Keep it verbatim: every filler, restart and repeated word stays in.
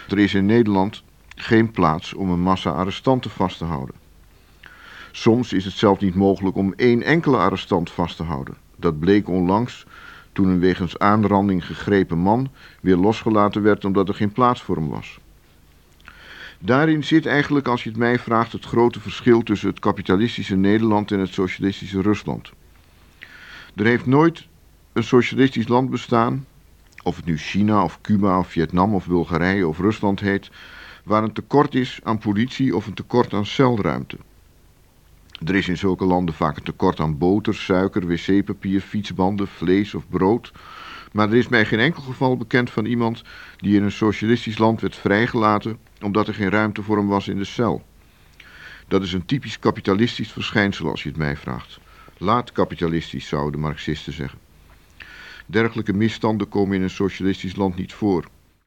Er is in Nederland geen plaats om een massa arrestanten vast te houden. Soms is het zelfs niet mogelijk om één enkele arrestant vast te houden. Dat bleek onlangs toen een wegens aanranding gegrepen man weer losgelaten werd omdat er geen plaats voor hem was. Daarin zit eigenlijk, als je het mij vraagt, het grote verschil tussen het kapitalistische Nederland en het socialistische Rusland. Er heeft nooit een socialistisch land bestaan, of het nu China of Cuba of Vietnam of Bulgarije of Rusland heet, waar een tekort is aan politie of een tekort aan celruimte. Er is in zulke landen vaak een tekort aan boter, suiker, wc-papier, fietsbanden, vlees of brood. Maar er is mij geen enkel geval bekend van iemand die in een socialistisch land werd vrijgelaten omdat er geen ruimte voor hem was in de cel. Dat is een typisch kapitalistisch verschijnsel als je het mij vraagt. Laat kapitalistisch, zouden de Marxisten zeggen. Dergelijke misstanden komen in een socialistisch land niet voor.